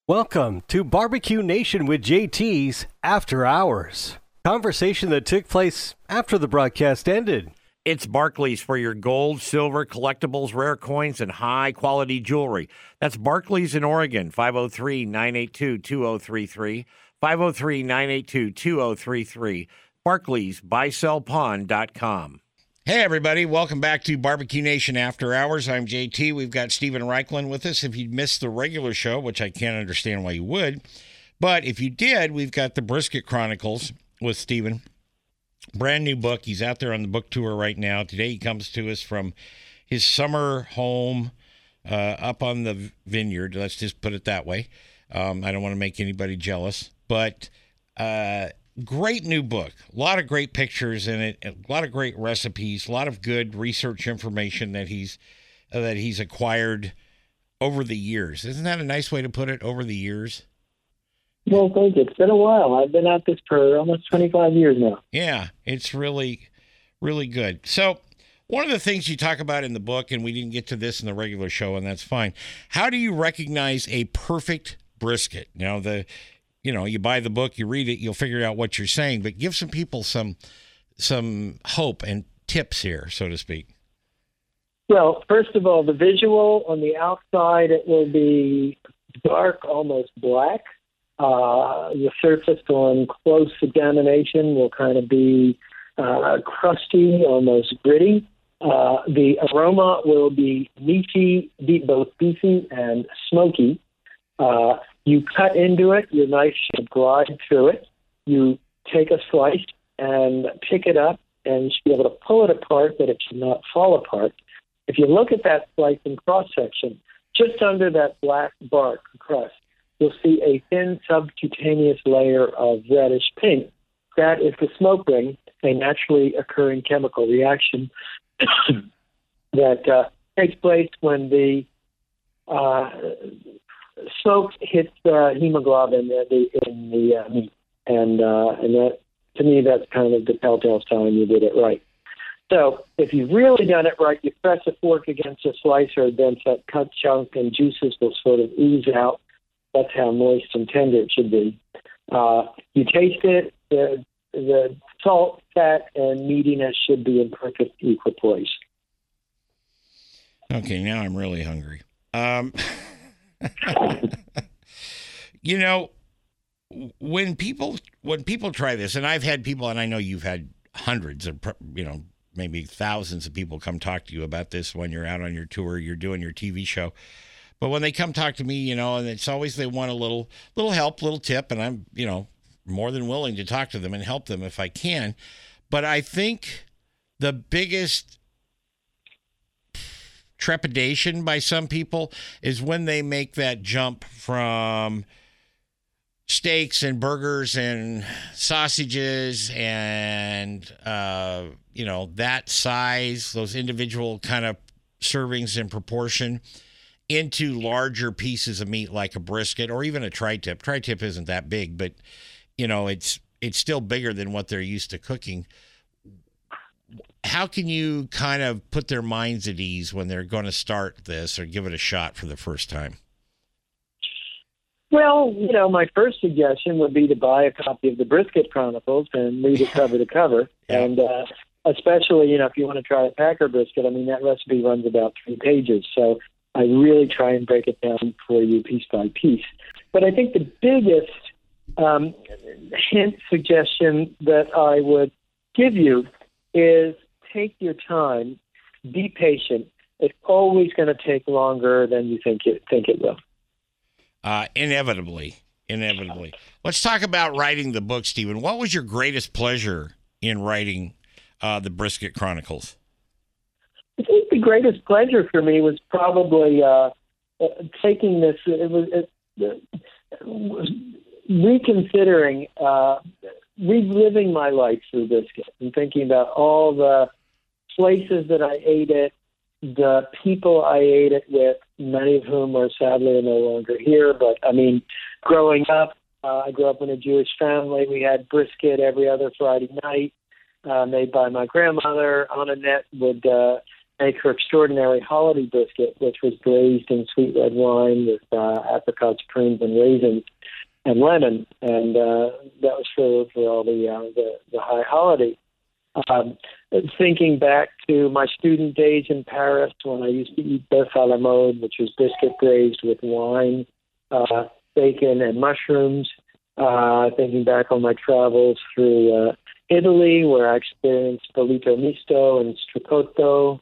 Welcome to Barbecue Nation with JT's After Hours. Conversation that took place after the broadcast ended. It's Barclays for your gold, silver, collectibles, rare coins, and high-quality jewelry. That's Barclays in Oregon, 503-982-2033, 503-982-2033, BarclaysBuySellPawn.com. Hey, everybody. Welcome back to Barbecue Nation After Hours. I'm JT. We've got Steven Raichlen with us. If you missed the regular show, which I can't understand why you would, but if you did, we've got the Brisket Chronicles with Steven. Brand new book. He's out there on the book tour right now. Today he comes to us from his summer home up on the vineyard. Let's just put it that way. I don't want to make anybody jealous, but great new book. A lot of great pictures in it, a lot of great recipes, a lot of good research information that he's acquired over the years. Isn't that a nice way to put it, over the years? Well, thank you. It's been a while. I've been at this for almost 25 years now. Yeah, it's really, really good. So one of the things you talk about in the book, and we didn't get to this in the regular show, and that's fine. How do you recognize a perfect brisket? Now, you buy the book, you read it, you'll figure out what you're saying, but give some people some hope and tips here, so to speak. Well, first of all, the visual on the outside, it will be dark, almost black. The surface on close examination will kind of be crusty, almost gritty. The aroma will be meaty, both beefy and smoky. You cut into it, your knife should glide through it. You take a slice and pick it up, and you should be able to pull it apart, but it should not fall apart. If you look at that slice in cross-section, just under that black bark crust, you'll see a thin subcutaneous layer of reddish pink. That is the smoke ring, a naturally occurring chemical reaction that takes place when the smoke hits hemoglobin in the meat. And that, to me, that's kind of the telltale sign you did it right. So if you've really done it right, you press a fork against a slicer, then that cut chunk and juices will sort of ooze out. That's how moist and tender it should be. You taste it, the salt, fat, and meatiness should be in perfect equipoise. Okay, now I'm really hungry. When people try this, and I've had people, and I know you've had hundreds of, maybe thousands of people come talk to you about this when you're out on your tour, you're doing your TV show. But when they come talk to me, and it's always they want a little help, little tip, and I'm, more than willing to talk to them and help them if I can. But I think the biggest trepidation by some people is when they make that jump from steaks and burgers and sausages and, that size, those individual kind of servings in proportion, into larger pieces of meat like a brisket or even a tri-tip. Tri-tip isn't that big, but, it's still bigger than what they're used to cooking. How can you kind of put their minds at ease when they're going to start this or give it a shot for the first time? Well, my first suggestion would be to buy a copy of the Brisket Chronicles and read it cover to cover. Yeah. And especially, if you want to try a Packer brisket, that recipe runs about 3 pages. So I really try and break it down for you piece by piece. But I think the biggest hint suggestion that I would give you is take your time, be patient. It's always going to take longer than you think it will. Inevitably. Let's talk about writing the book, Steven. What was your greatest pleasure in writing the Brisket Chronicles? I think the greatest pleasure for me was probably taking this. Reconsidering, reliving my life through Brisket and thinking about all the places that I ate it, the people I ate it with, many of whom are sadly no longer here. But growing up, I grew up in a Jewish family. We had brisket every other Friday night, made by my grandmother. Anna Net would make her extraordinary holiday brisket, which was glazed in sweet red wine with apricots, prunes, and raisins and lemon, and that was for all the high holiday. Thinking back to my student days in Paris when I used to eat bœuf à la mode, which was brisket glazed with wine, bacon, and mushrooms. Thinking back on my travels through Italy, where I experienced Polito Misto and Stricato.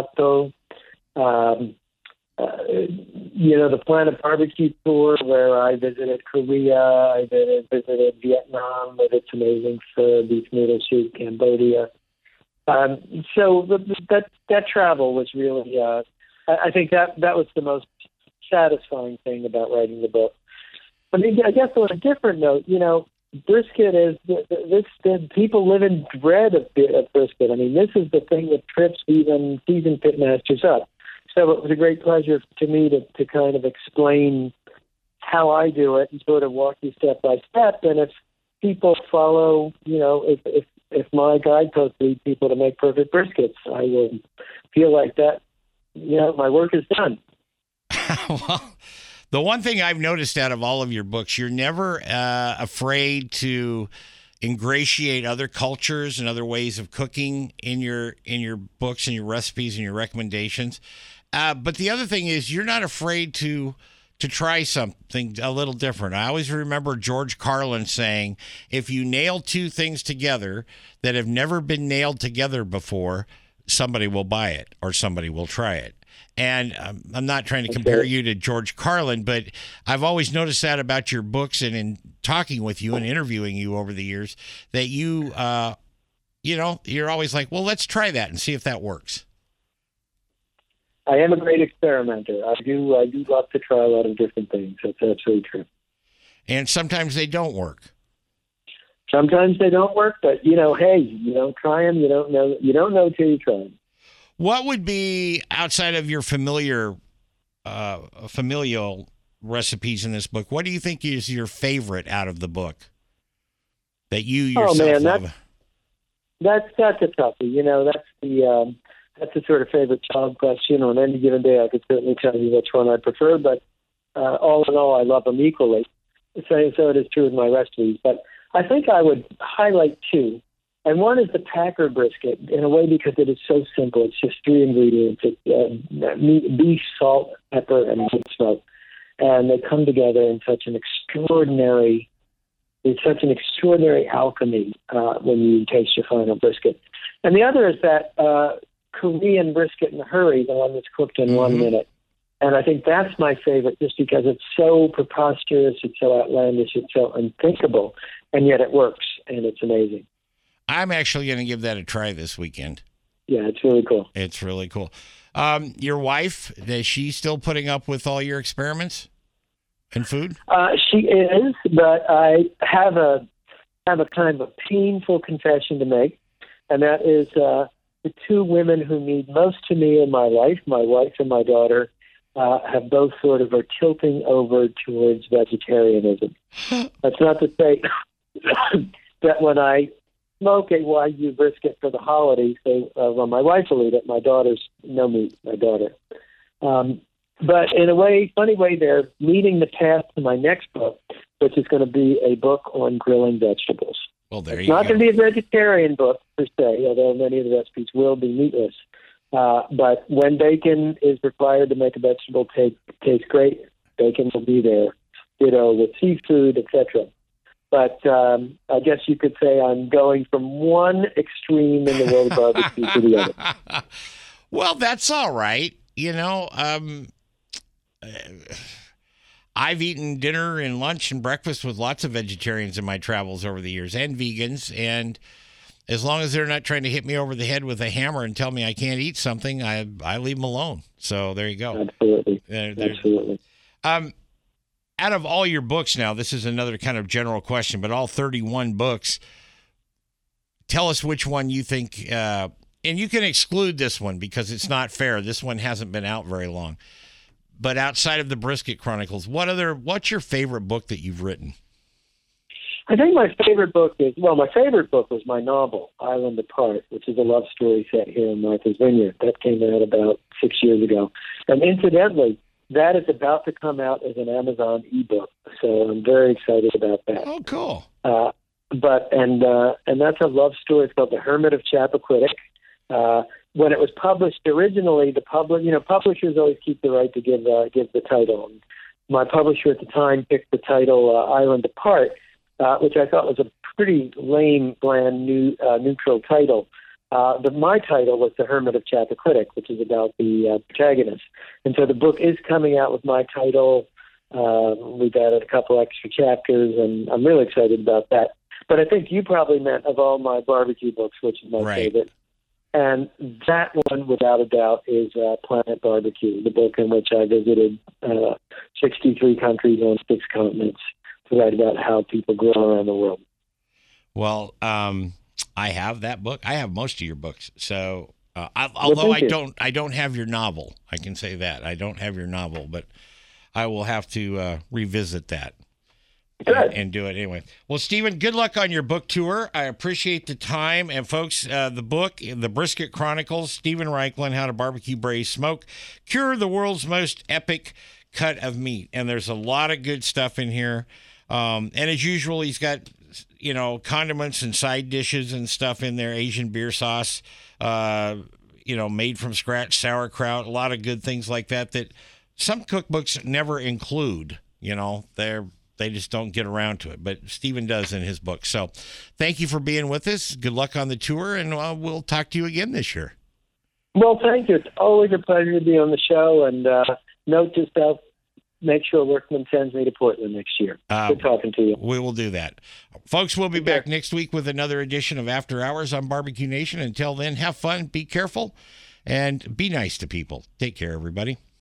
The Planet Barbecue tour, where I visited Korea, I visited Vietnam with its amazing pho, beef noodle soup, Cambodia. So that travel was really, I think that was the most satisfying thing about writing the book. I mean, I guess on a different note, brisket is people live in dread of brisket. I mean, this is the thing that trips even seasoned pitmasters up. So it was a great pleasure to me to kind of explain how I do it and sort of walk you step by step. And if people follow, if my guideposts lead people to make perfect briskets, I will feel like that, my work is done. Well, the one thing I've noticed out of all of your books, you're never afraid to ingratiate other cultures and other ways of cooking in your books and your recipes and your recommendations. But the other thing is you're not afraid to try something a little different. I always remember George Carlin saying, if you nail two things together that have never been nailed together before, somebody will buy it or somebody will try it. And I'm not trying to compare you to George Carlin, but I've always noticed that about your books and in talking with you and interviewing you over the years, that you're always like, well, let's try that and see if that works. I am a great experimenter. I do love to try a lot of different things. That's absolutely true. And sometimes they don't work. Sometimes they don't work, but hey, you don't try them, you don't know till you try them. What would be, outside of your familial recipes in this book, what do you think is your favorite out of the book that you yourself love? That's a toughie. That's the sort of favorite child question. On any given day, I could certainly tell you which one I prefer, but all in all, I love them equally. So it is true with my recipes. But I think I would highlight two. And one is the Packer brisket, in a way because it is so simple. It's just 3 ingredients. It's meat, beef, salt, pepper, and wood smoke. And they come together in such an extraordinary alchemy when you taste your final brisket. And the other is that Korean brisket in a hurry, the one that's cooked in 1 minute. And I think that's my favorite just because it's so preposterous, it's so outlandish, it's so unthinkable, and yet it works, and it's amazing. I'm actually going to give that a try this weekend. Yeah, it's really cool. It's really cool. Your wife, is she still putting up with all your experiments in food? She is, but I have a kind of a painful confession to make, and that is the two women who mean most to me in my life, my wife and my daughter, have both sort of are tilting over towards vegetarianism. That's not to say that when I smoke a Wagyu brisket for the holidays, my wife will eat it. My daughter's no meat, my daughter. But in a funny way, they're leading the path to my next book, which is going to be a book on grilling vegetables. Well, there it's you go. It's not going to be a vegetarian book per se, although many of the recipes will be meatless. But when bacon is required to make a vegetable taste great, bacon will be there. With seafood, etc. But I guess you could say I'm going from one extreme in the world of barbecue to the other. Well, that's all right. I've eaten dinner and lunch and breakfast with lots of vegetarians in my travels over the years, and vegans. And as long as they're not trying to hit me over the head with a hammer and tell me I can't eat something, I leave them alone. So there you go. Absolutely. Absolutely. Out of all your books now, this is another kind of general question, but all 31 books, tell us which one you think, and you can exclude this one because it's not fair. This one hasn't been out very long. But outside of the Brisket Chronicles, what's your favorite book that you've written? I think my favorite book was my novel, Island Apart, which is a love story set here in Martha's Vineyard. That came out about 6 years ago. And incidentally, that is about to come out as an Amazon ebook. So I'm very excited about that. Oh, cool. And that's a love story. It's called The Hermit of Chappaquiddick. When it was published originally, publishers always keep the right to give the title. And my publisher at the time picked the title Island Apart, which I thought was a pretty lame, bland, neutral title. My title was The Hermit of Chappaquiddick, which is about the protagonist. And so the book is coming out with my title. We've added a couple extra chapters, and I'm really excited about that. But I think you probably meant of all my barbecue books, which is my favorite. And that one, without a doubt, is Planet Barbecue, the book in which I visited 63 countries on 6 continents to write about how people grow around the world. Well, I have that book. I have most of your books. So, although I don't have your novel, I can say that I don't have your novel, but I will have to revisit that and do it anyway. Well, Stephen, good luck on your book tour. I appreciate the time. And folks, the book, The Brisket Chronicles, Stephen Reichlin, How to Barbecue, Braise, Smoke, Cure the World's Most Epic Cut of Meat. And there's a lot of good stuff in here. And as usual, he's got, condiments and side dishes and stuff in there, Asian beer sauce, made from scratch, sauerkraut, a lot of good things like that some cookbooks never include. They just don't get around to it, but Stephen does in his book. So thank you for being with us. Good luck on the tour, and we'll talk to you again this year. Well, thank you. It's always a pleasure to be on the show, and note to self, make sure Workman sends me to Portland next year. Good talking to you. We will do that. Folks, we'll be back next week with another edition of After Hours on Barbecue Nation. Until then, have fun, be careful, and be nice to people. Take care, everybody.